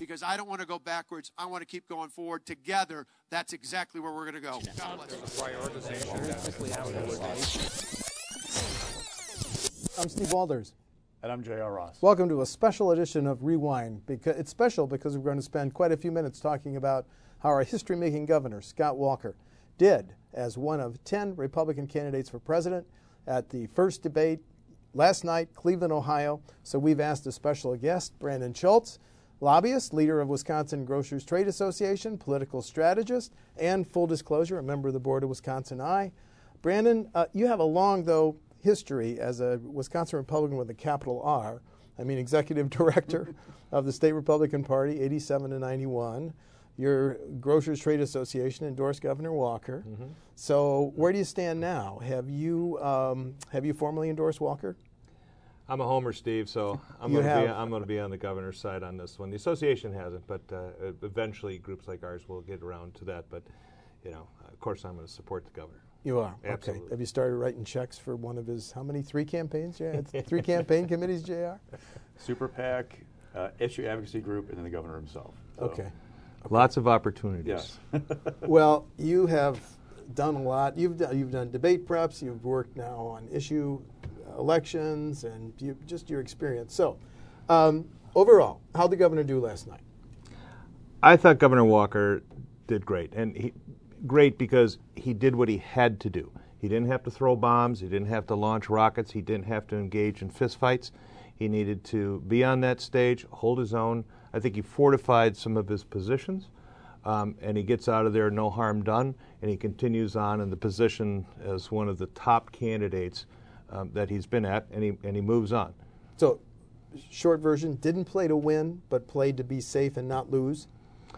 because I don't want to go backwards. I want to keep going forward. Together, that's exactly where we're going to go. God bless you. I'm Steve Walders. And I'm J.R. Ross. Welcome to a special edition of Rewind. It's special because we're going to spend quite a few minutes talking about how our history-making governor, Scott Walker, did as one of 10 Republican candidates for president at the first debate last night, Cleveland, Ohio. So we've asked a special guest, Brandon Schultz, lobbyist, leader of Wisconsin Grocers Trade Association, political strategist, and full disclosure, a member of the board of Wisconsin Eye. Brandon, you have a long, though, history as a Wisconsin Republican with a capital R. I mean, executive director of the State Republican Party, 87 to 91. Your Grocers Trade Association endorsed Governor Walker. Mm-hmm. So where do you stand now? Have you formally endorsed Walker? I'm a homer, Steve, so I'm going to be on the governor's side on this one. The association hasn't, but eventually groups like ours will get around to that. But, you know, of course I'm going to support the governor. You are? Absolutely. Okay. Have you started writing checks for one of his, how many, 3 campaigns? Yeah, 3 campaign committees, JR? Super PAC, issue advocacy group, and then the governor himself. So. Okay. Lots of opportunities. Yes. Well, you have done a lot. You've done debate preps. You've worked now on issue elections and just your experience. So, overall, how'd the governor do last night? I thought Governor Walker did great, and great because he did what he had to do. He didn't have to throw bombs. He didn't have to launch rockets. He didn't have to engage in fistfights. He needed to be on that stage, hold his own. I think he fortified some of his positions, and he gets out of there no harm done, and he continues on in the position as one of the top candidates that he's been at, and he moves on. So, short version, didn't play to win, but played to be safe and not lose?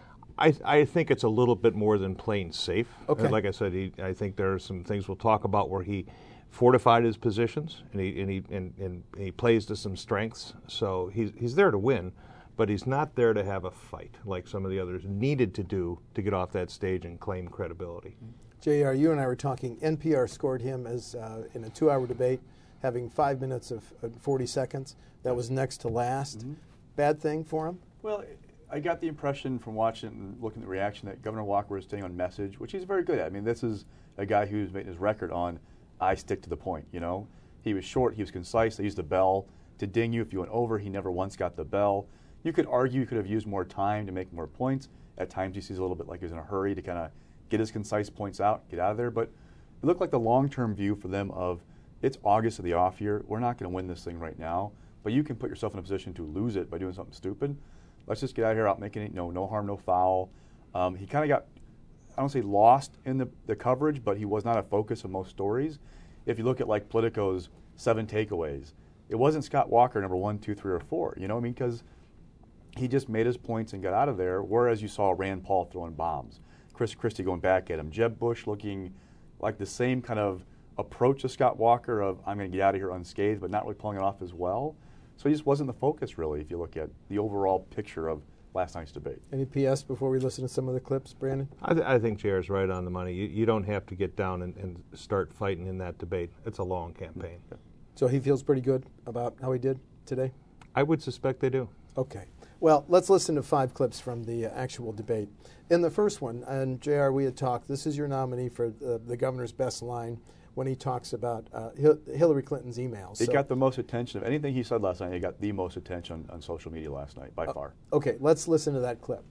I think it's a little bit more than plain safe. Okay. Like I said, I think there are some things we'll talk about where he fortified his positions and he plays to some strengths. So he's there to win, but he's not there to have a fight like some of the others needed to do to get off that stage and claim credibility. JR, you and I were talking. NPR scored him as in a 2-hour debate, having 5 minutes of 40 seconds. That was next to last. Mm-hmm. Bad thing for him? Well, I got the impression from watching and looking at the reaction that Governor Walker was staying on message, which he's very good at. I mean, this is a guy who's making his record on, I stick to the point, you know. He was short, he was concise, they used the bell to ding you if you went over. He never once got the bell. You could argue he could have used more time to make more points. At times he seems a little bit like he was in a hurry to kind of get his concise points out, get out of there. But it looked like the long-term view for them of, it's August of the off year, we're not going to win this thing right now, but you can put yourself in a position to lose it by doing something stupid. Let's just get out of here out making it, no harm, no foul. He kind of got, I don't say lost in the coverage, but he was not a focus of most stories. If you look at like Politico's 7 takeaways, it wasn't Scott Walker number 1, 2, 3, or 4. You know what I mean? Because he just made his points and got out of there, whereas you saw Rand Paul throwing bombs, Chris Christie going back at him, Jeb Bush looking like the same kind of approach to Scott Walker of I'm going to get out of here unscathed, but not really pulling it off as well. So he just wasn't the focus, really, if you look at the overall picture of last night's debate. Any PS before we listen to some of the clips, Brandon? I think JR's right on the money. You don't have to get down and start fighting in that debate. It's a long campaign. Mm-hmm. So he feels pretty good about how he did today? I would suspect they do. Okay. Well, let's listen to 5 clips from the actual debate. In the first one, and JR, we had talked, this is your nominee for the governor's best line, when he talks about Hillary Clinton's emails. It got the most attention of anything he said last night. It got the most attention on social media last night, by far. Okay, let's listen to that clip.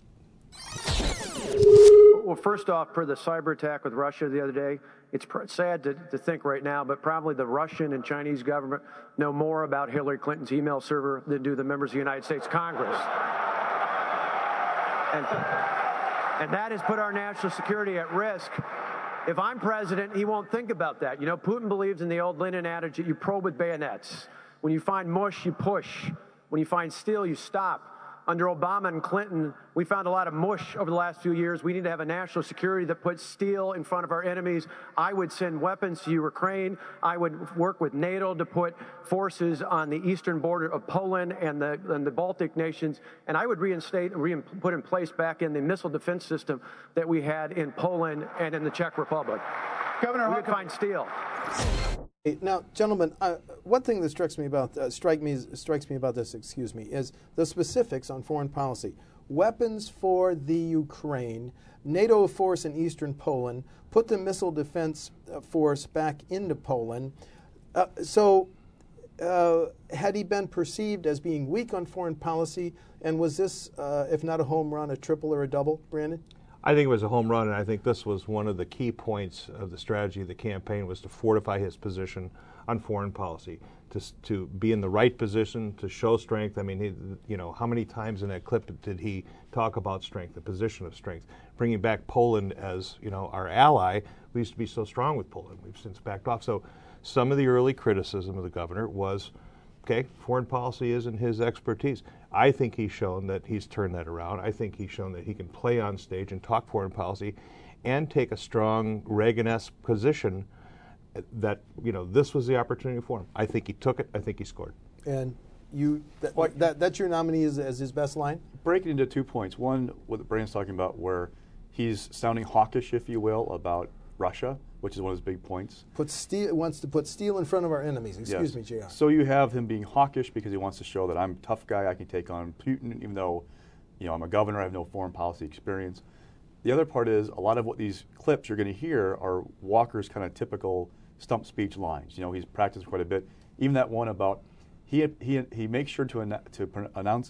Well, first off, for the cyber attack with Russia the other day, it's sad to think right now, but probably the Russian and Chinese government know more about Hillary Clinton's email server than do the members of the United States Congress. And that has put our national security at risk. If I'm president, he won't think about that. You know, Putin believes in the old Lenin adage that you probe with bayonets. When you find mush, you push. When you find steel, you stop. Under Obama and Clinton, we found a lot of mush over the last few years. We need to have a national security that puts steel in front of our enemies. I would send weapons to Ukraine. I would work with NATO to put forces on the eastern border of Poland and the Baltic nations. And I would reinstate and put in place back in the missile defense system that we had in Poland and in the Czech Republic. Governor, we would find steel. Now, gentlemen, one thing that strikes me about this, is the specifics on foreign policy. weapons for the Ukraine, NATO force in eastern Poland, put the missile defense force back into Poland. Had he been perceived as being weak on foreign policy, and was this, if not a home run, a triple or a double, Brandon? I think it was a home run, and I think this was one of the key points of the strategy of the campaign, was to fortify his position on foreign policy, to be in the right position, to show strength. I mean, how many times in that clip did he talk about strength, the position of strength, bringing back Poland as, our ally. We used to be so strong with Poland. We've since backed off. So some of the early criticism of the governor was, okay, foreign policy isn't his expertise. I think he's shown that he's turned that around. I think he's shown that he can play on stage and talk foreign policy and take a strong Reagan-esque position that, this was the opportunity for him. I think he took it. I think he scored. And that's your nominee as his best line? Break it into 2 points. One, what Brandon's talking about, where he's sounding hawkish, if you will, about Russia, which is one of his big points. Wants to put steel in front of our enemies. Excuse me, JR. So you have him being hawkish because he wants to show that I'm a tough guy, I can take on Putin, even though I'm a governor, I have no foreign policy experience. The other part is a lot of what these clips you're going to hear are Walker's kind of typical stump speech lines. He's practiced quite a bit. Even that one about he makes sure to announce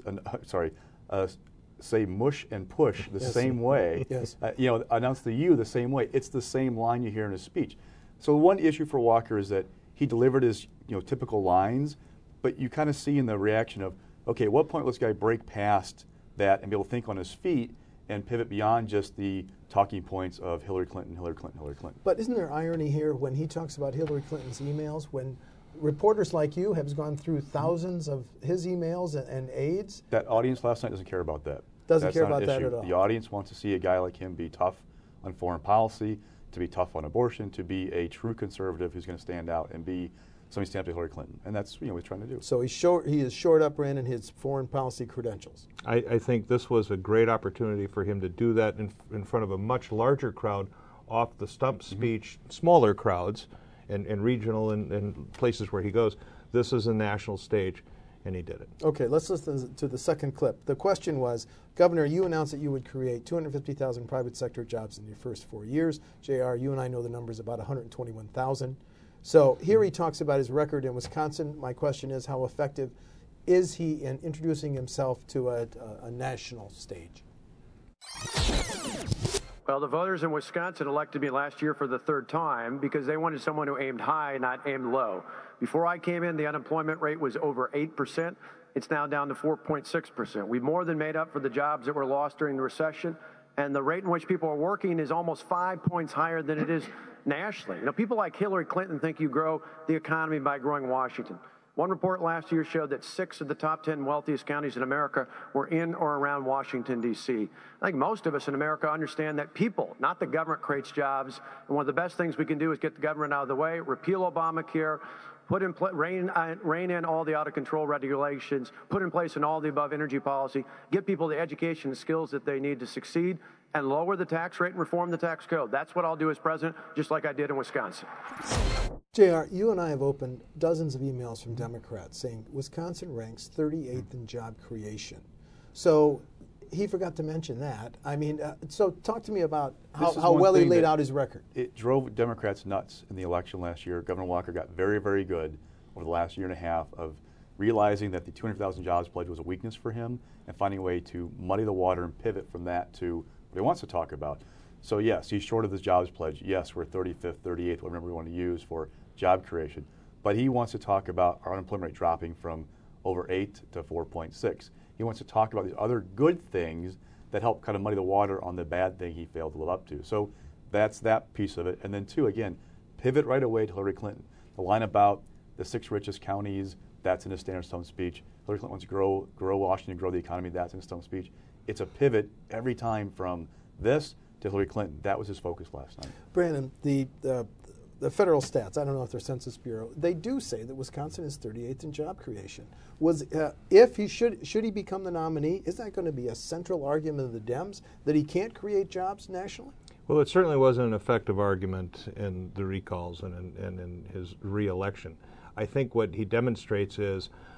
say mush and push the same way. Yes. Announce the you the same way. It's the same line you hear in his speech. So one issue for Walker is that he delivered his typical lines, but you kind of see in the reaction of, okay, at what point will this guy break past that and be able to think on his feet and pivot beyond just the talking points of Hillary Clinton, Hillary Clinton, Hillary Clinton. But isn't there irony here when he talks about Hillary Clinton's emails, when reporters like you have gone through thousands of his emails and aides? That audience last night doesn't care about that. Doesn't care about that at all. The audience wants to see a guy like him be tough on foreign policy, to be tough on abortion, to be a true conservative who's going to stand out and be somebody stand up to Hillary Clinton. And that's what he's trying to do. So he is shored up, Brandon, his foreign policy credentials. I think this was a great opportunity for him to do that in front of a much larger crowd, off the stump speech, smaller crowds, and regional and places where he goes. This is a national stage, and he did it. Okay, let's listen to the second clip. The question was, Governor, you announced that you would create 250,000 private sector jobs in your first 4 years. JR, you and I know the numbers, about 121,000. So here he talks about his record in Wisconsin. My question is, how effective is he in introducing himself to a national stage? Well, the voters in Wisconsin elected me last year for the third time because they wanted someone who aimed high, not aimed low. Before I came in, the unemployment rate was over 8%. It's now down to 4.6%. We've more than made up for the jobs that were lost during the recession, and the rate in which people are working is almost 5 points higher than it is nationally. People like Hillary Clinton think you grow the economy by growing Washington. One report last year showed that 6 of the top 10 wealthiest counties in America were in or around Washington, D.C. I think most of us in America understand that people, not the government, creates jobs. And one of the best things we can do is get the government out of the way, repeal Obamacare, rein in all the out-of-control regulations, put in place an all-the-above energy policy, get people the education and skills that they need to succeed, and lower the tax rate and reform the tax code. That's what I'll do as president, just like I did in Wisconsin. JR, you and I have opened dozens of emails from Democrats saying Wisconsin ranks 38th in job creation. So he forgot to mention that. I mean, so talk to me about how well he laid out his record. It drove Democrats nuts in the election last year. Governor Walker got very, very good over the last year and a half of realizing that the 200,000 jobs pledge was a weakness for him and finding a way to muddy the water and pivot from that to what he wants to talk about. So yes, he's short of this jobs pledge. Yes, we're 35th, 38th, whatever we want to use for job creation. But he wants to talk about our unemployment rate dropping from over 8 to 4.6. He wants to talk about these other good things that help kind of muddy the water on the bad thing he failed to live up to. So that's that piece of it. And then two, again, pivot right away to Hillary Clinton. The line about the 6 richest counties, that's in his standard stump speech. Hillary Clinton wants to grow Washington, grow the economy, that's in his stump speech. It's a pivot every time from this to Hillary Clinton. That was his focus last night. Brandon, the federal stats, I don't know if they're Census Bureau, they do say that Wisconsin is 38th in job creation. If he should he become the nominee, is that going to be a central argument of the Dems that he can't create jobs nationally? Well, it certainly wasn't an effective argument in the recalls and in his re-election. I think what he demonstrates is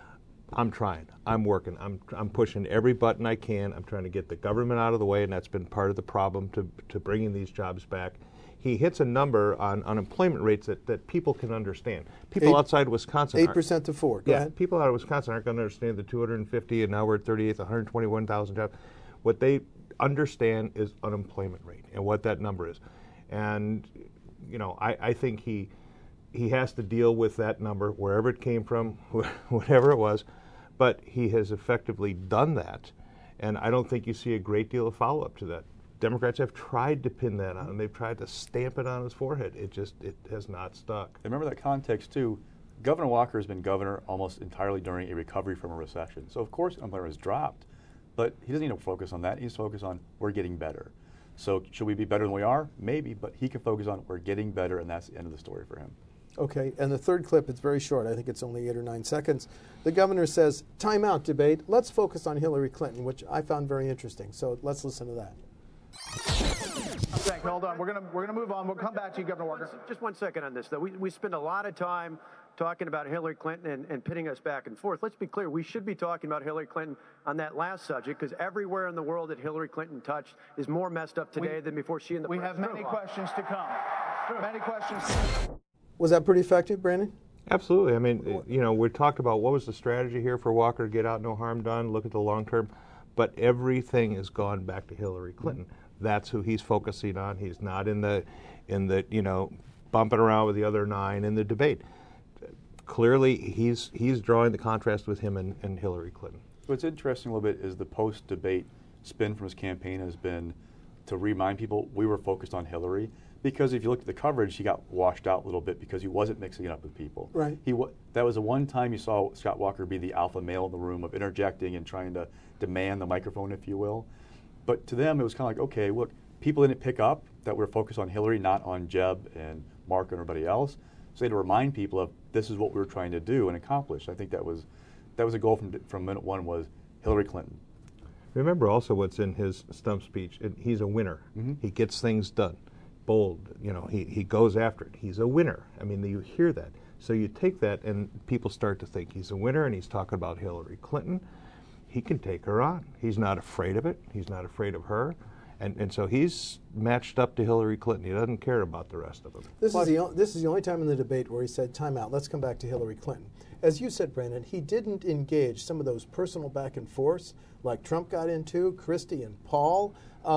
I'm trying. I'm working. I'm pushing every button I can. I'm trying to get the government out of the way, and that's been part of the problem to bringing these jobs back. He hits a number on unemployment rates that people can understand. People outside Wisconsin, 8% to 4%. Go ahead. People out of Wisconsin aren't going to understand the 250, and now we're at 38th, 121,000 jobs. What they understand is unemployment rate and what that number is. And I think he has to deal with that number wherever it came from, whatever it was. But he has effectively done that, and I don't think you see a great deal of follow-up to that. Democrats have tried to pin that on him. They've tried to stamp it on his forehead. It has not stuck. And remember that context, too. Governor Walker has been governor almost entirely during a recovery from a recession. So, of course, unemployment has dropped. But he doesn't need to focus on that. He needs to focus on we're getting better. So should we be better than we are? Maybe. But he can focus on we're getting better, and that's the end of the story for him. Okay, and the third clip, it's very short. I think it's only 8 or 9 seconds. The governor says, time out debate. Let's focus on Hillary Clinton, which I found very interesting. So let's listen to that. Thank you. Hold on. We're gonna move on. We'll come back to you, Governor Walker. Just 1 second on this, though. We spend a lot of time talking about Hillary Clinton and pitting us back and forth. Let's be clear. We should be talking about Hillary Clinton on that last subject, because everywhere in the world that Hillary Clinton touched is more messed up today than before she and the We have many questions to come. Many questions. Was that pretty effective, Brandon? Absolutely. I mean, we talked about what was the strategy here for Walker to get out, no harm done, look at the long term, but everything has gone back to Hillary Clinton. That's who he's focusing on. He's not in the bumping around with the other 9 in the debate. Clearly, he's drawing the contrast with him and Hillary Clinton. What's interesting a little bit is the post-debate spin from his campaign has been to remind people we were focused on Hillary. Because if you look at the coverage, he got washed out a little bit because he wasn't mixing it up with people. Right. That was the one time you saw Scott Walker be the alpha male in the room of interjecting and trying to demand the microphone, if you will. But to them, it was kind of like, okay, look, people didn't pick up that we're focused on Hillary, not on Jeb and Mark and everybody else. So they had to remind people of this is what we were trying to do and accomplish. I think that was a goal from minute one was Hillary Clinton. Remember also what's in his stump speech. He's a winner. Mm-hmm. He gets things done. Bold, he goes after it. He's a winner. I mean, you hear that. So you take that and people start to think he's a winner, and he's talking about Hillary Clinton. He can take her on. He's not afraid of it. He's not afraid of her. And so he's matched up to Hillary Clinton. He doesn't care about the rest of them. This is the only time in the debate where he said, time out, let's come back to Hillary Clinton. As you said, Brandon, he didn't engage some of those personal back and forths like Trump got into, Christie and Paul.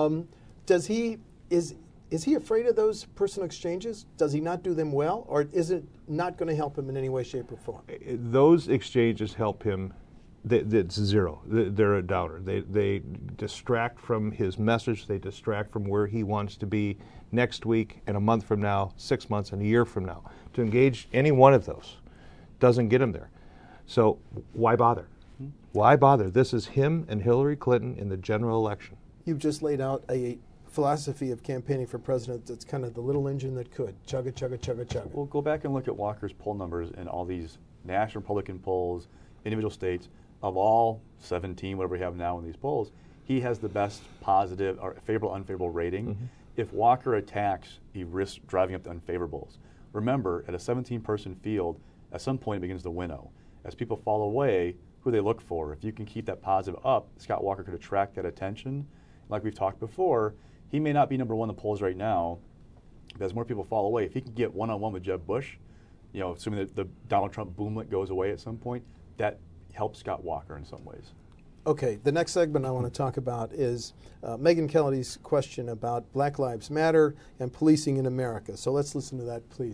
Is he afraid of those personal exchanges? Does he not do them well? Or is it not going to help him in any way, shape, or form? Those exchanges help him. It's zero. They're a downer. They distract from his message. They distract from where he wants to be next week and a month from now, 6 months and a year from now. To engage any one of those doesn't get him there. So why bother? Why bother? This is him and Hillary Clinton in the general election. You've just laid out a philosophy of campaigning for president that's kind of the little engine that could. Chugga, chugga, chugga, chugga. Well, go back and look at Walker's poll numbers in all these national Republican polls, individual states. Of all 17, whatever we have now in these polls, he has the best positive or favorable, unfavorable rating. Mm-hmm. If Walker attacks, he risks driving up the unfavorables. Remember, at a 17-person field, at some point it begins to winnow. As people fall away, who they look for. If you can keep that positive up, Scott Walker could attract that attention. Like we've talked before, he may not be number one in the polls right now, but as more people fall away, if he can get one-on-one with Jeb Bush, assuming that the Donald Trump boomlet goes away at some point, that helps Scott Walker in some ways. Okay, the next segment I want to talk about is Megyn Kelly's question about Black Lives Matter and policing in America. So let's listen to that, please.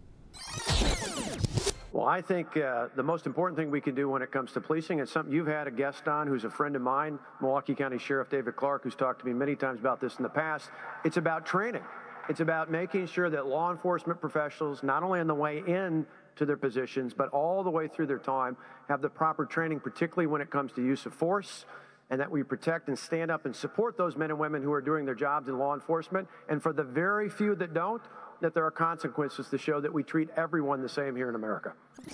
Well, I think the most important thing we can do when it comes to policing, and something you've had a guest on who's a friend of mine, Milwaukee County Sheriff David Clark, who's talked to me many times about this in the past. It's about training. It's about making sure that law enforcement professionals, not only on the way in to their positions, but all the way through their time, have the proper training, particularly when it comes to use of force, and that we protect and stand up and support those men and women who are doing their jobs in law enforcement. And for the very few that don't, that there are consequences to show that we treat everyone the same here in America.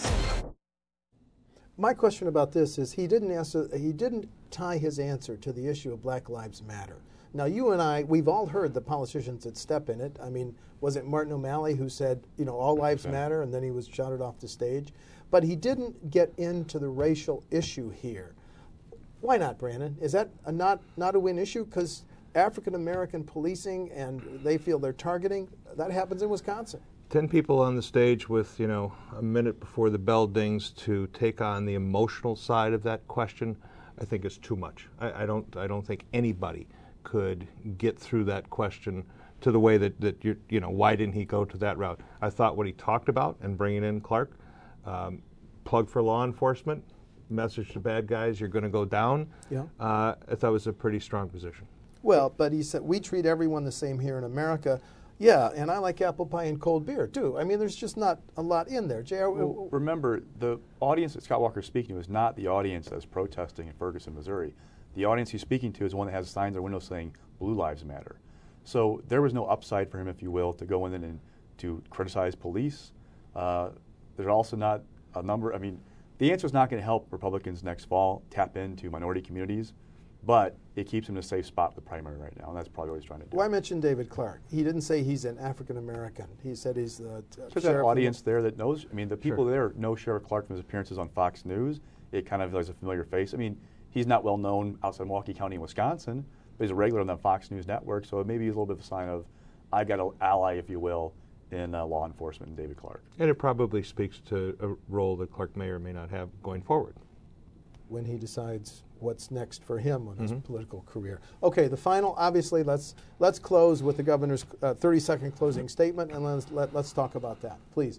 My question about this is he didn't tie his answer to the issue of Black Lives Matter. Now, you and I, we've all heard the politicians that step in it. I mean, was it Martin O'Malley who said, all lives matter, and then he was shouted off the stage? but he didn't get into the racial issue here. Why not, Brandon? Is that not a win issue? Because African-American policing, and they feel they're targeting, that happens in Wisconsin. 10 people on the stage with, a minute before the bell dings to take on the emotional side of that question, I think is too much. I don't think anybody could get through that question to the way that why didn't he go to that route? I thought what he talked about and bringing in Clark, plug for law enforcement, message to bad guys, you're going to go down. Yeah. I thought it was a pretty strong position. Well, but he said, we treat everyone the same here in America. Yeah, and I like apple pie and cold beer, too. I mean, there's just not a lot in there. JR, well, remember, the audience that Scott Walker is speaking to is not the audience that's protesting in Ferguson, Missouri. The audience he's speaking to is one that has signs or windows saying Blue Lives Matter. So there was no upside for him, if you will, to go in and to criticize police. There's also not a number. I mean, the answer is not going to help Republicans next fall tap into minority communities, but it keeps him in a safe spot with the primary right now, and that's probably what he's trying to do. Why mention David Clark? He didn't say he's an African-American. He said he's the There's an audience there that knows. I mean, the people there know Sheriff Clark from his appearances on Fox News. It kind of is a familiar face. I mean, he's not well known outside Milwaukee County in Wisconsin, but he's a regular on the Fox News network, so maybe he's a little bit of a sign of, I got an ally, if you will, in law enforcement in David Clark. And it probably speaks to a role that Clark may or may not have going forward. When he decides what's next for him on his political career. Okay, the final, obviously, let's close with the governor's 30-second closing statement, and let's talk about that, please.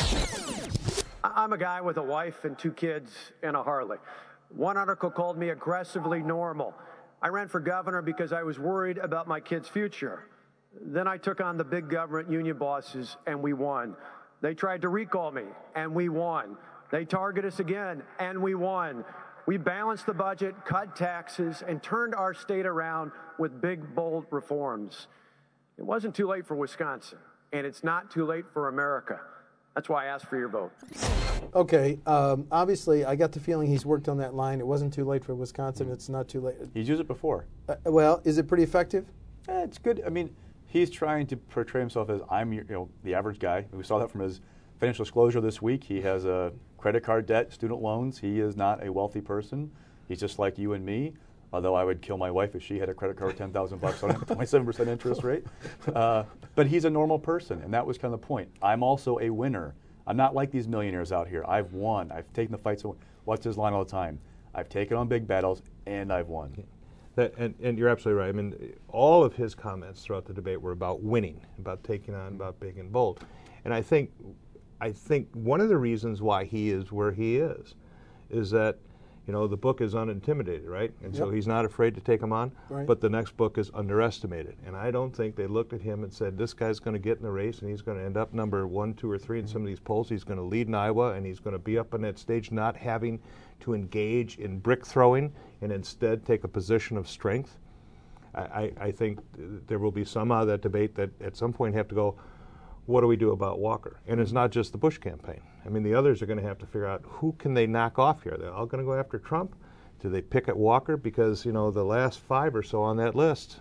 I'm a guy with a wife and 2 kids and a Harley. One article called me aggressively normal. I ran for governor because I was worried about my kids' future. Then I took on the big government union bosses, and we won. They tried to recall me, and we won. They targeted us again, and we won. We balanced the budget, cut taxes, and turned our state around with big, bold reforms. It wasn't too late for Wisconsin, and it's not too late for America. That's why I asked for your vote. Okay, obviously, I got the feeling he's worked on that line. It wasn't too late for Wisconsin. It's not too late. He's used it before. Well, is it pretty effective? It's good. I mean, he's trying to portray himself as the average guy. We saw that from his financial disclosure this week. He has a credit card debt, student loans. He is not a wealthy person. He's just like you and me, although I would kill my wife if she had a credit card with $10,000 on it, 27% interest rate. But he's a normal person, and that was kind of the point. I'm also a winner. I'm not like these millionaires out here. I've won. I've taken the fights. What's his line all the time? I've taken on big battles, and I've won. And you're absolutely right. I mean, all of his comments throughout the debate were about winning, about taking on, about big and bold. And I think one of the reasons why he is where he is that, the book is Unintimidated, right? And so he's not afraid to take them on. Right. But the next book is Underestimated. And I don't think they looked at him and said, this guy's going to get in the race and he's going to end up number 1, 2, or 3 in some of these polls. He's going to lead in Iowa and he's going to be up on that stage not having to engage in brick throwing and instead take a position of strength. I think there will be some out of that debate that at some point have to go, what do we do about Walker? And it's not just the Bush campaign. I mean, the others are going to have to figure out who can they knock off here. They're all going to go after Trump. Do they pick at Walker? Because, the last 5 or so on that list,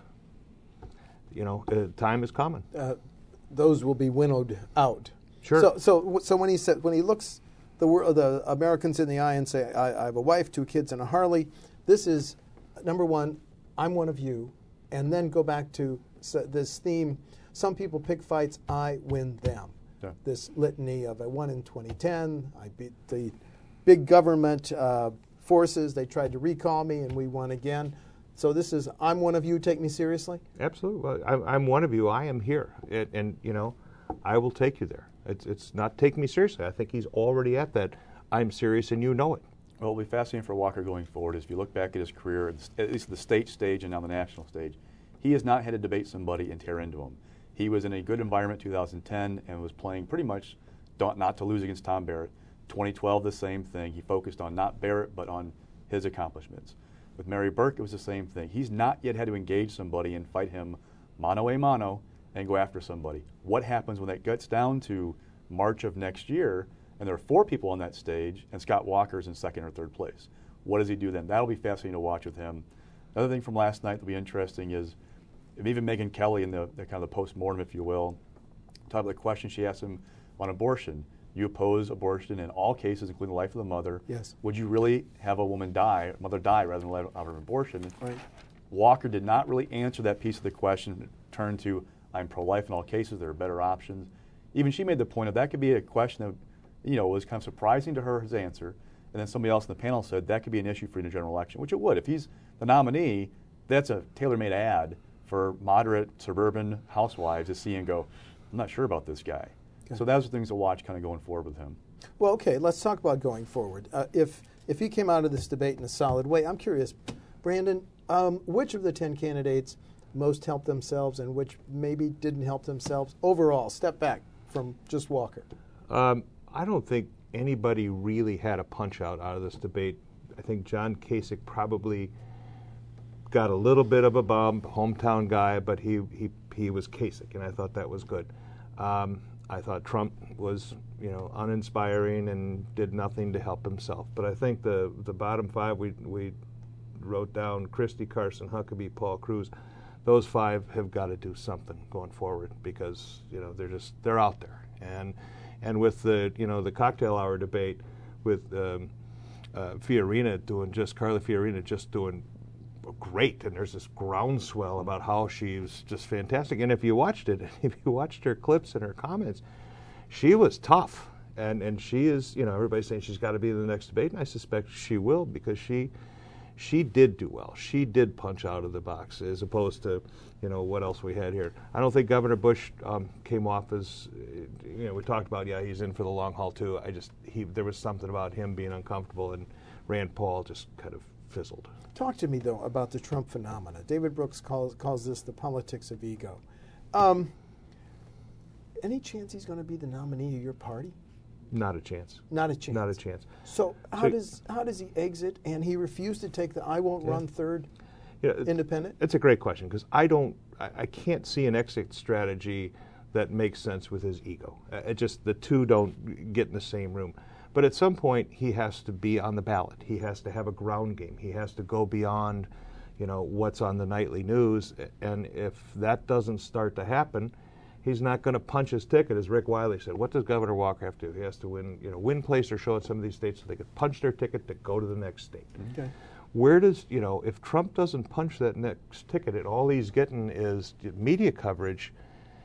time is coming. Those will be winnowed out. Sure. So when he looks the Americans in the eye and say, I have a wife, 2 kids, and a Harley, this is, number one, I'm one of you, and then go back to this theme. Some people pick fights, I win them. Yeah. This litany of I won in 2010, I beat the big government forces, they tried to recall me, and we won again. So this is, I'm one of you, take me seriously? Absolutely. I'm one of you, I am here. And I will take you there. It's not taking me seriously. I think he's already at that, I'm serious and you know it. Well, it'll be fascinating for Walker going forward is if you look back at his career, at least the state stage and now the national stage, he has not had to debate somebody and tear into him. He was in a good environment in 2010 and was playing pretty much not to lose against Tom Barrett. 2012, the same thing. He focused on not Barrett, but on his accomplishments. With Mary Burke, it was the same thing. He's not yet had to engage somebody and fight him mano a mano and go after somebody. What happens when that gets down to March of next year and there are 4 people on that stage and Scott Walker's in 2nd or 3rd place? What does he do then? That'll be fascinating to watch with him. Another thing from last night that'll be interesting is even Megyn Kelly in the kind of the post-mortem, if you will, talked about the question she asked him on abortion. You oppose abortion in all cases, including the life of the mother. Yes. Would you really have a mother die rather than let out of abortion? Right. Walker did not really answer that piece of the question. Turned to, I'm pro-life in all cases. There are better options. Even she made the point of that could be a question that, was kind of surprising to her, his answer. And then somebody else in the panel said that could be an issue for the general election, which it would. If he's the nominee, that's a tailor-made ad for moderate suburban housewives to see and go, I'm not sure about this guy. Okay. So those are things to watch kind of going forward with him. Well, okay, let's talk about going forward. If he came out of this debate in a solid way, I'm curious, Brandon, which of the 10 candidates most helped themselves and which maybe didn't help themselves overall? Step back from just Walker. I don't think anybody really had a punch-out out of this debate. I think John Kasich probably got a little bit of a bump, hometown guy, but he was Kasich, and I thought that was good. I thought Trump was, uninspiring and did nothing to help himself. But I think the bottom five we wrote down: Christie, Carson, Huckabee, Paul Cruz. Those five have got to do something going forward because they're out there. And with the cocktail hour debate with Carly Fiorina doing great, and there's this groundswell about how she's just fantastic. And if you watched it, if you watched her clips and her comments, she was tough. And she is, everybody's saying she's got to be in the next debate, and I suspect she will because she did do well. She did punch out of the box as opposed to, what else we had here. I don't think Governor Bush came off as, we talked about, he's in for the long haul too. There was something about him being uncomfortable, and Rand Paul just kind of fizzled. Talk to me, though, about the Trump phenomena. David Brooks calls this the politics of ego. Any chance he's going to be the nominee of your party? Not a chance. Not a chance. Not a chance. So how does he exit? And he refused to take the I won't run third independent? It's a great question because I can't see an exit strategy that makes sense with his ego. The two don't get in the same room. But at some point, he has to be on the ballot. He has to have a ground game. He has to go beyond, what's on the nightly news. And if that doesn't start to happen, he's not going to punch his ticket, as Rick Wiley said. What does Governor Walker have to do? He has to win place or show in some of these states so they could punch their ticket to go to the next state. Okay. Where does, if Trump doesn't punch that next ticket and all he's getting is media coverage,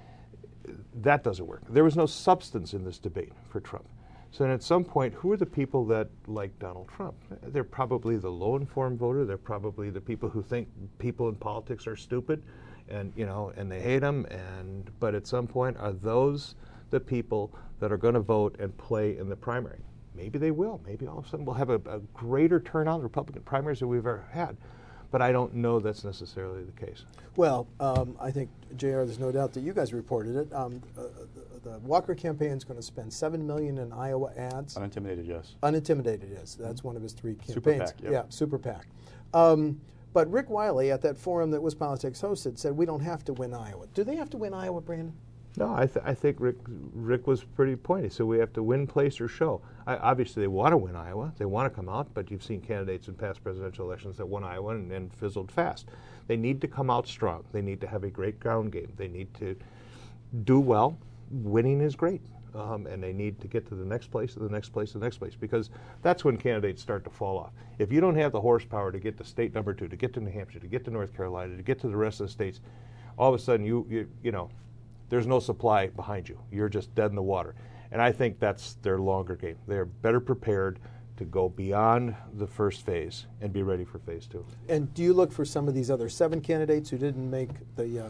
that doesn't work. There was no substance in this debate for Trump. So then at some point, who are the people that like Donald Trump? They're probably the low-informed voter. They're probably the people who think people in politics are stupid, and and they hate them. But at some point, are those the people that are going to vote and play in the primary? Maybe they will. Maybe all of a sudden we'll have a greater turnout in Republican primaries than we've ever had. But I don't know that's necessarily the case. Well, I think, JR, there's no doubt that you guys reported it. The Walker campaign is going to spend $7 million in Iowa ads. Unintimidated, yes. Unintimidated, yes. That's one of his three campaigns. Super PAC, yep. Yeah, Super PAC. But Rick Wiley, at that forum that WisPolitics hosted, said we don't have to win Iowa. Do they have to win Iowa, Brandon? No, I think Rick was pretty pointy. So we have to win place or show. Obviously, they want to win Iowa. They want to come out, but you've seen candidates in past presidential elections that won Iowa and fizzled fast. They need to come out strong. They need to have a great ground game. They need to do well. Winning is great. And they need to get to the next place, the next place, the next place, because that's when candidates start to fall off. If you don't have the horsepower to get to state number 2, to get to New Hampshire, to get to North Carolina, to get to the rest of the states, all of a sudden you there's no supply behind you. You're just dead in the water. And I think that's their longer game. They're better prepared to go beyond the first phase and be ready for phase 2. And do you look for some of these other 7 candidates who didn't make the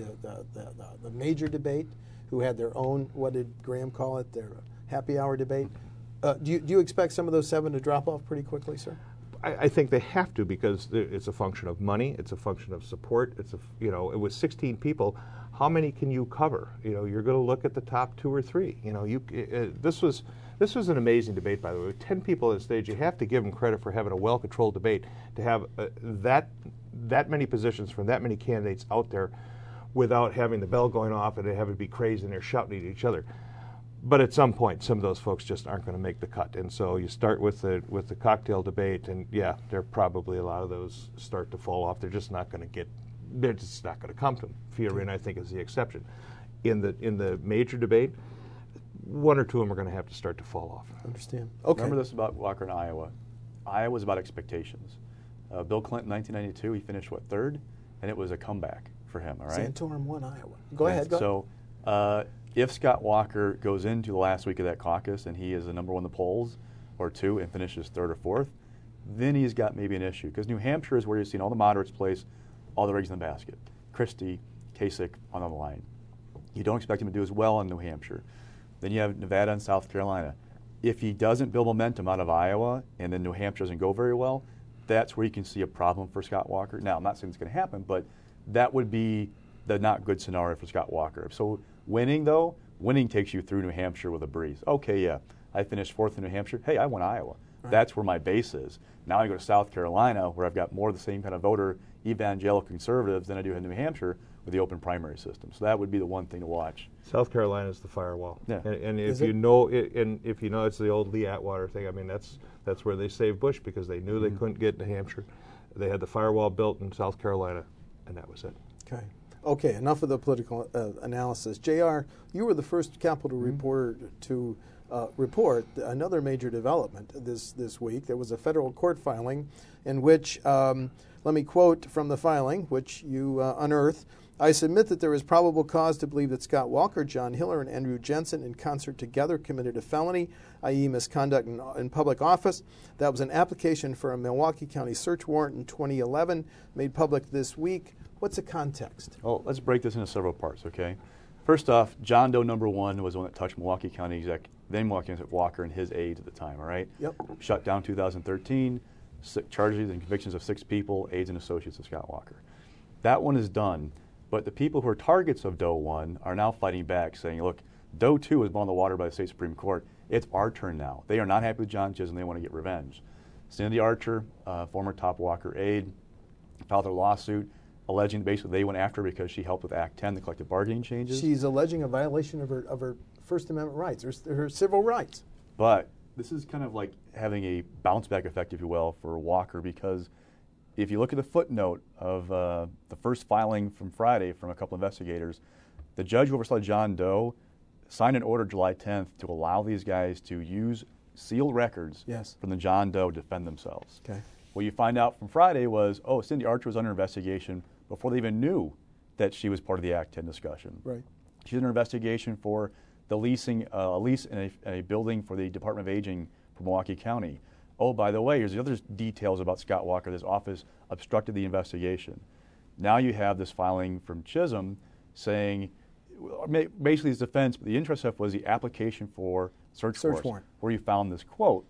major debate, who had their own, what did Graham call it, their happy hour debate? Do you expect some of those 7 to drop off pretty quickly, sir? I think they have to because it's a function of money. It's a function of support. It was 16 people. How many can you cover? You're going to look at the top 2 or 3. This was an amazing debate, by the way. With 10 people on stage, you have to give them credit for having a well-controlled debate. To have that many positions from that many candidates out there, without having the bell going off and they have it be crazy and they're shouting at each other. But at some point, some of those folks just aren't going to make the cut. And so you start with the cocktail debate, and yeah, there probably a lot of those start to fall off. They're just not going to come to them. Fiorina, I think, is the exception. In the major debate, one or two of them are going to have to start to fall off. Understand. Okay. Remember this about Walker in Iowa. Iowa was about expectations. Bill Clinton, 1992, he finished, third? And it was a comeback for him, all right? Santorum won Iowa. Go ahead. So if Scott Walker goes into the last week of that caucus and he is the number one in the polls, or two, and finishes third or fourth, then he's got maybe an issue. Because New Hampshire is where you've seen all the moderates place all the eggs in the basket. Christie, Kasich on the line. You don't expect him to do as well in New Hampshire. Then you have Nevada and South Carolina. If he doesn't build momentum out of Iowa and then New Hampshire doesn't go very well, that's where you can see a problem for Scott Walker. Now, I'm not saying it's going to happen, but that would be the not good scenario for Scott Walker. So winning takes you through New Hampshire with a breeze. Okay, yeah, I finished fourth in New Hampshire. Hey, I won Iowa. Right. That's where my base is. Now I go to South Carolina, where I've got more of the same kind of voter, evangelical conservatives, than I do in New Hampshire with the open primary system. So that would be the one thing to watch. South Carolina is the firewall. Yeah. And if you know it's the old Lee Atwater thing. I mean, that's where they saved Bush, because they knew they couldn't get New Hampshire. They had the firewall built in South Carolina, and that was it. Okay, enough of the political analysis. JR, you were the first Capitol reporter to report another major development this week. There was a federal court filing in which, let me quote from the filing, which you unearthed. I submit that there is probable cause to believe that Scott Walker, John Hiller, and Andrew Jensen in concert together committed a felony, i.e. misconduct in public office. That was an application for a Milwaukee County search warrant in 2011, made public this week. What's the context? Well, let's break this into several parts, okay? First off, John Doe number one was the one that touched Milwaukee County then Milwaukee County Walker and his aides at the time, all right? Yep. Shut down 2013, charges and convictions of 6 people, aides and associates of Scott Walker. That one is done, but the people who are targets of Doe 1 are now fighting back, saying, look, Doe 2 was blown in the water by the state Supreme Court. It's our turn now. They are not happy with John Chisholm. They want to get revenge. Cindy Archer, former top Walker aide, filed a lawsuit alleging basically they went after her because she helped with Act 10, the collective bargaining changes. She's alleging a violation of her First Amendment rights, her civil rights. But this is kind of like having a bounce back effect, if you will, for Walker, because if you look at the footnote of the first filing from Friday from a couple investigators, the judge who oversaw John Doe signed an order July 10th to allow these guys to use sealed records from the John Doe to defend themselves. Okay. What you find out from Friday was, Cindy Archer was under investigation before they even knew that she was part of the Act 10 discussion. Right. She's under investigation for the leasing a lease in a building for the Department of Aging for Milwaukee County. Oh, by the way, here's the other details about Scott Walker. This office obstructed the investigation. Now you have this filing from Chisholm saying, basically his defense, but the interest stuff was the application for search warrant, where you found this quote.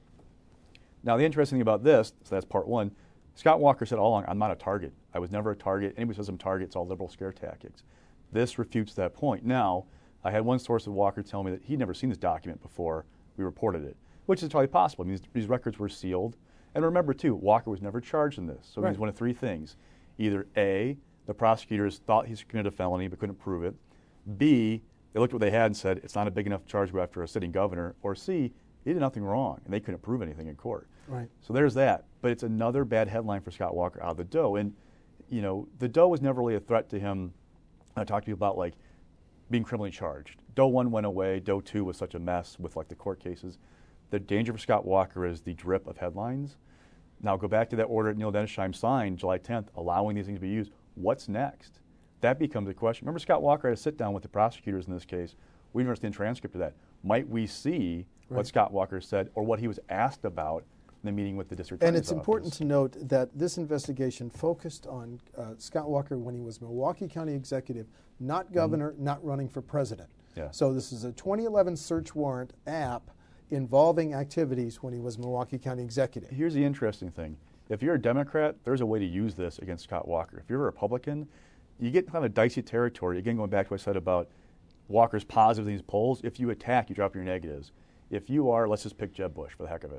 Now the interesting thing about this, so that's part one, Scott Walker said all along, I'm not a target. I was never a target. Anybody says I'm a target, it's all liberal scare tactics. This refutes that point. Now, I had one source of Walker tell me that he'd never seen this document before we reported it, which is entirely possible. I mean, these records were sealed. And remember, too, Walker was never charged in this. So it means one of three things. Either A, the prosecutors thought he committed a felony but couldn't prove it. B, they looked at what they had and said, it's not a big enough charge to go after a sitting governor. Or C, he did nothing wrong, and they couldn't prove anything in court. Right. So there's that. But it's another bad headline for Scott Walker out of the Doe. And, you know, the Doe was never really a threat to him. I talked to you about, like, being criminally charged. Doe 1 went away. Doe 2 was such a mess with, like, the court cases. The danger for Scott Walker is the drip of headlines. Now go back to that order that Neil Dennisheim signed July 10th, allowing these things to be used. What's next? That becomes a question. Remember, Scott Walker had to sit down with the prosecutors in this case. We didn't understand the transcript of that. Might we see what Scott Walker said or what he was asked about in the meeting with the district attorney's office? And it's important to note that this investigation focused on Scott Walker when he was Milwaukee County executive, not governor, not running for president. Yeah. So this is a 2011 search warrant app involving activities when he was Milwaukee County executive. Here's the interesting thing. If you're a Democrat, there's a way to use this against Scott Walker. If you're a Republican, you get kind of a dicey territory. Again, going back to what I said about Walker's positives in these polls, if you attack, you drop your negatives. If you are, let's just pick Jeb Bush for the heck of it.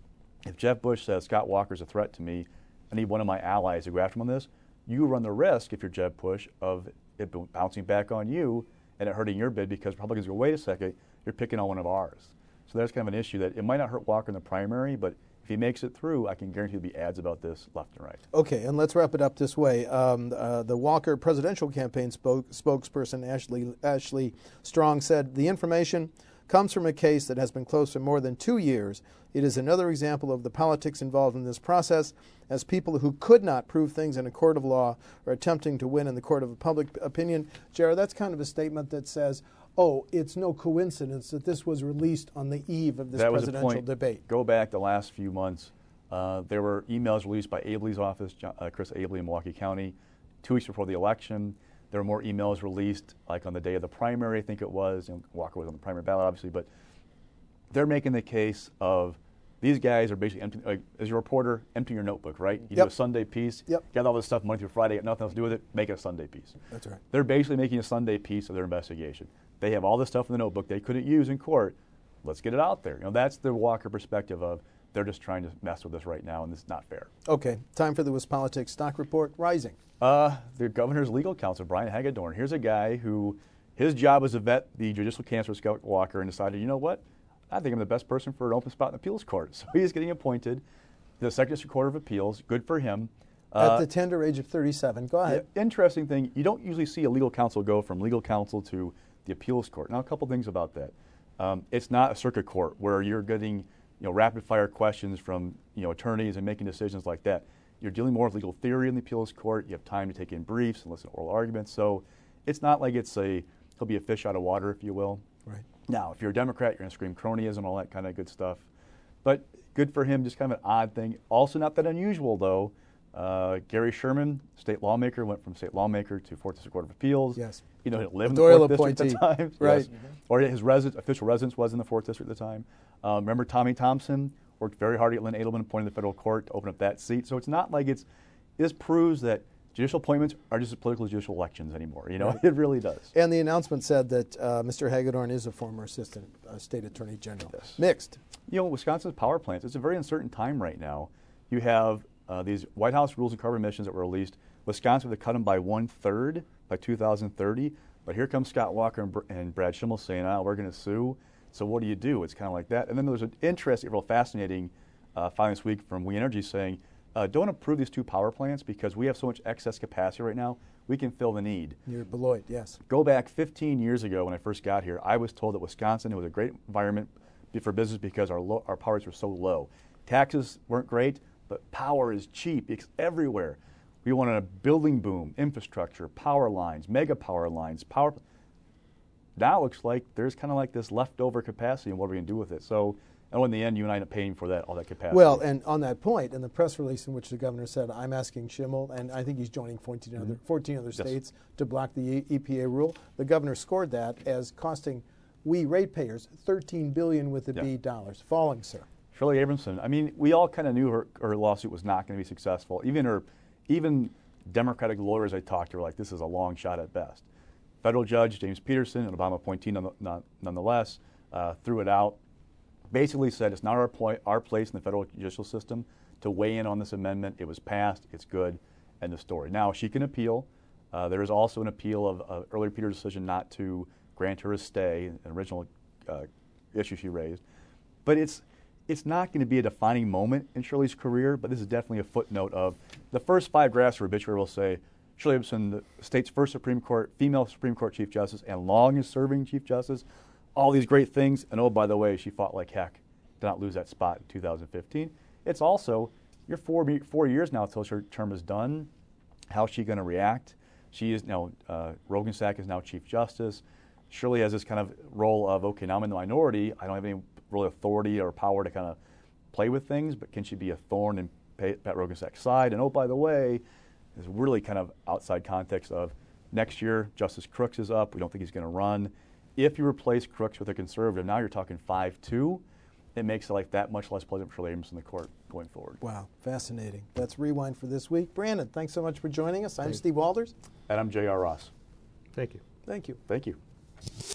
If Jeb Bush says Scott Walker's a threat to me, I need one of my allies to go after him on this, you run the risk, if you're Jeb Bush, of it bouncing back on you and it hurting your bid because Republicans go, wait a second, you're picking on one of ours. So there's kind of an issue that it might not hurt Walker in the primary, but if he makes it through, I can guarantee there'll be ads about this left and right. Okay, and let's wrap it up this way. The Walker presidential campaign spokesperson Ashley Strong said the information comes from a case that has been closed for more than 2 years. It is another example of the politics involved in this process, as people who could not prove things in a court of law are attempting to win in the court of public opinion. Jared, that's kind of a statement that says, oh, it's no coincidence that this was released on the eve of this presidential debate. Go back the last few months. There were emails released by Abley's office, Chris Abley in Milwaukee County, 2 weeks before the election. There were more emails released, like on the day of the primary, I think it was. Walker was on the primary ballot, obviously, but they're making the case of these guys are basically emptying, like, as a reporter, empty your notebook, right? You do a Sunday piece, got all this stuff Monday through Friday, got nothing else to do with it, make it a Sunday piece. That's right. They're basically making a Sunday piece of their investigation. They have all this stuff in the notebook they couldn't use in court. Let's get it out there. That's the Walker perspective of they're just trying to mess with us right now, and it's not fair. Okay, time for the WisPolitics stock report. Rising. The governor's legal counsel, Brian Hagedorn. Here's a guy who his job was to vet the judicial cancer of Scott Walker and decided, you know what? I think I'm the best person for an open spot in the appeals court. So he's getting appointed to the Second District Court of Appeals. Good for him. At the tender age of 37. Go ahead. Yeah, interesting thing, you don't usually see a legal counsel go from legal counsel to the appeals court. Now, a couple things about that. It's not a circuit court where you're getting rapid fire questions from attorneys and making decisions like that. You're dealing more with legal theory in the appeals court. You have time to take in briefs and listen to oral arguments. So it's not like he'll be a fish out of water, if you will. Right. Now, if you're a Democrat, you're going to scream cronyism and all that kind of good stuff. But good for him, just kind of an odd thing. Also not that unusual, though. Gary Sherman, state lawmaker, went from state lawmaker to 4th District Court of Appeals. Yes. He didn't live in the Doyle 4th District at the time. Right. Yes. Or his official residence was in the 4th District at the time. Remember Tommy Thompson worked very hard at Lynn Edelman, appointed to the federal court to open up that seat. So it's not like this proves that judicial appointments are just political judicial elections anymore. Right. It really does. And the announcement said that Mr. Hagedorn is a former assistant state attorney general. Yes. Mixed. Wisconsin's power plants, it's a very uncertain time right now. You have these White House rules on carbon emissions that were released. Wisconsin would cut them by 1/3 by 2030. But here comes Scott Walker and Brad Schimmel saying, we're going to sue. So what do you do? It's kind of like that. And then there's an interesting, real fascinating filing this week from We Energy saying, don't approve these 2 power plants because we have so much excess capacity right now, we can fill the need. Near Beloit, yes. Go back 15 years ago when I first got here, I was told that Wisconsin was a great environment for business because our power rates were so low. Taxes weren't great, but power is cheap. It's everywhere. We wanted a building boom, infrastructure, power lines, mega power lines, Now it looks like there's kind of like this leftover capacity, and what are we going to do with it? So, in the end, you and I end up paying for all that capacity. Well, and on that point, in the press release in which the governor said, I'm asking Schimmel, and I think he's joining 14 other states to block the EPA rule, the governor scored that as costing we ratepayers $13 billion with a B dollars. Falling, sir. Shirley Abramson, I mean, we all kind of knew her lawsuit was not going to be successful. Even Democratic lawyers I talked to were like, this is a long shot at best. Federal Judge James Peterson, an Obama appointee nonetheless, threw it out. Basically said it's not our place in the federal judicial system to weigh in on this amendment. It was passed. It's good. End of story. Now, she can appeal. There is also an appeal of an earlier Peters decision not to grant her a stay, an original issue she raised. But it's not going to be a defining moment in Shirley's career, but this is definitely a footnote of the first 5 drafts of her obituary will say, Shirley Abramson, the state's first Supreme Court, female Supreme Court Chief Justice, and longest-serving Chief Justice. All these great things, and oh, by the way, she fought like heck to not lose that spot in 2015. It's also, you're 4 years now until her term is done. How's she going to react? She is now, Rogensack is now Chief Justice. Shirley has this kind of role of, okay, now I'm in the minority. I don't have any real authority or power to kind of play with things, but can she be a thorn in Pat Rogensack's side? And oh, by the way, there's really kind of outside context of next year, Justice Crooks is up. We don't think he's going to run. If you replace Crooks with a conservative, now you're talking 5-2. It makes life that much less pleasant for Shirley Abramson in the court going forward. Wow, fascinating. That's Rewind for this week. Brandon, thanks so much for joining us. I'm Steve Walders. And I'm J.R. Ross. Thank you. Thank you. Thank you.